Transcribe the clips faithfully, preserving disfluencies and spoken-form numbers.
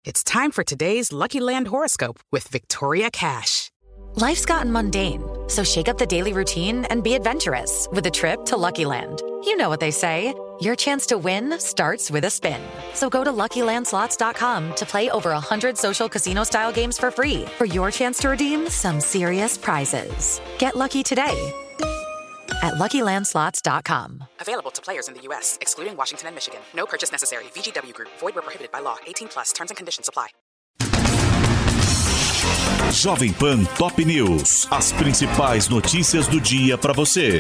It's time for today's Lucky Land horoscope with Victoria Cash. Life's gotten mundane, so shake up the daily routine and be adventurous with a trip to Lucky Land. You know what they say, your chance to win starts with a spin. So go to Lucky Land Slots dot com to play over one hundred social casino-style games for free for your chance to redeem some serious prizes. Get lucky today at Lucky Land Slots dot com. Available to players in the U S, excluding Washington and Michigan. No purchase necessary. V G W Group. Void where prohibited by law. eighteen plus. Terms and conditions apply. Jovem Pan Top News. As principais notícias do dia para você.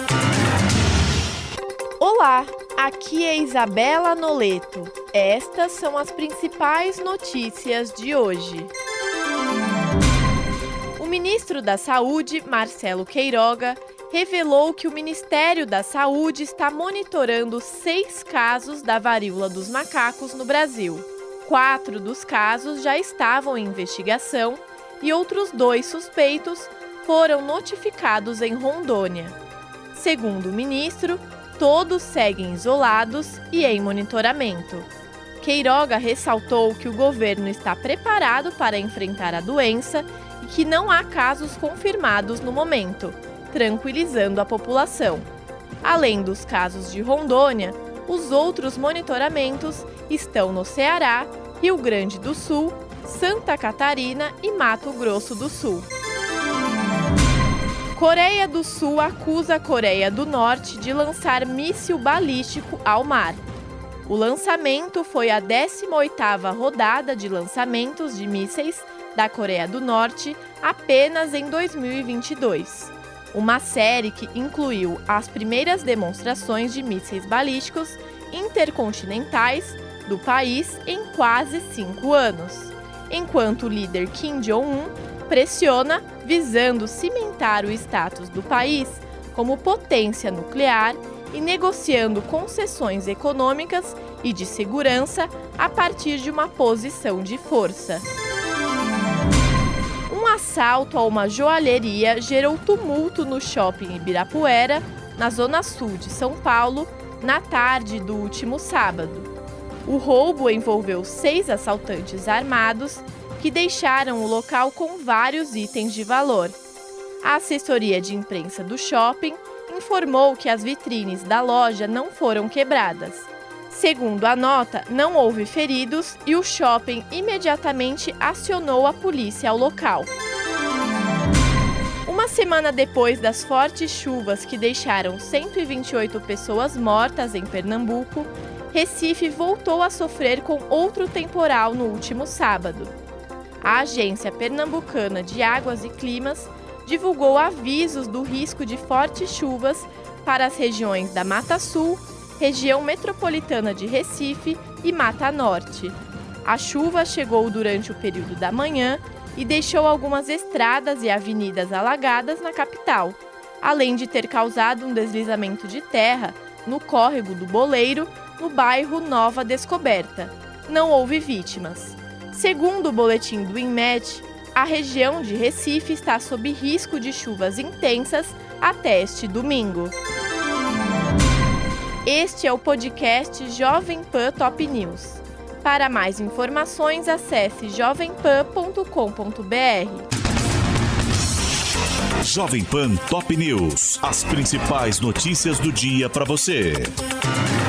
Olá, aqui é Isabela Noleto. Estas são as principais notícias de hoje. O ministro da Saúde, Marcelo Queiroga, revelou que o Ministério da Saúde está monitorando seis casos da varíola dos macacos no Brasil. Quatro dos casos já estavam em investigação e outros dois suspeitos foram notificados em Rondônia. Segundo o ministro, todos seguem isolados e em monitoramento. Queiroga ressaltou que o governo está preparado para enfrentar a doença e que não há casos confirmados no momento, tranquilizando a população. Além dos casos de Rondônia, os outros monitoramentos estão no Ceará, Rio Grande do Sul, Santa Catarina e Mato Grosso do Sul. Coreia do Sul acusa a Coreia do Norte de lançar míssil balístico ao mar. O lançamento foi a décima oitava rodada de lançamentos de mísseis da Coreia do Norte apenas em dois mil e vinte e dois. Uma série que incluiu as primeiras demonstrações de mísseis balísticos intercontinentais do país em quase cinco anos, enquanto o líder Kim Jong-un pressiona visando cimentar o status do país como potência nuclear e negociando concessões econômicas e de segurança a partir de uma posição de força. Um assalto a uma joalheria gerou tumulto no shopping Ibirapuera, na zona sul de São Paulo, na tarde do último sábado. O roubo envolveu seis assaltantes armados que deixaram o local com vários itens de valor. A assessoria de imprensa do shopping informou que as vitrines da loja não foram quebradas. Segundo a nota, não houve feridos e o shopping imediatamente acionou a polícia ao local. Uma semana depois das fortes chuvas que deixaram cento e vinte e oito pessoas mortas em Pernambuco, Recife voltou a sofrer com outro temporal no último sábado. A Agência Pernambucana de Águas e Climas divulgou avisos do risco de fortes chuvas para as regiões da Mata Sul, região metropolitana de Recife e Mata Norte. A chuva chegou durante o período da manhã e deixou algumas estradas e avenidas alagadas na capital, além de ter causado um deslizamento de terra no córrego do Boleiro, no bairro Nova Descoberta. Não houve vítimas. Segundo o boletim do INMET, a região de Recife está sob risco de chuvas intensas até este domingo. Este é o podcast Jovem Pan Top News. Para mais informações, acesse jovem pan ponto com ponto b r. Jovem Pan Top News. As principais notícias do dia para você.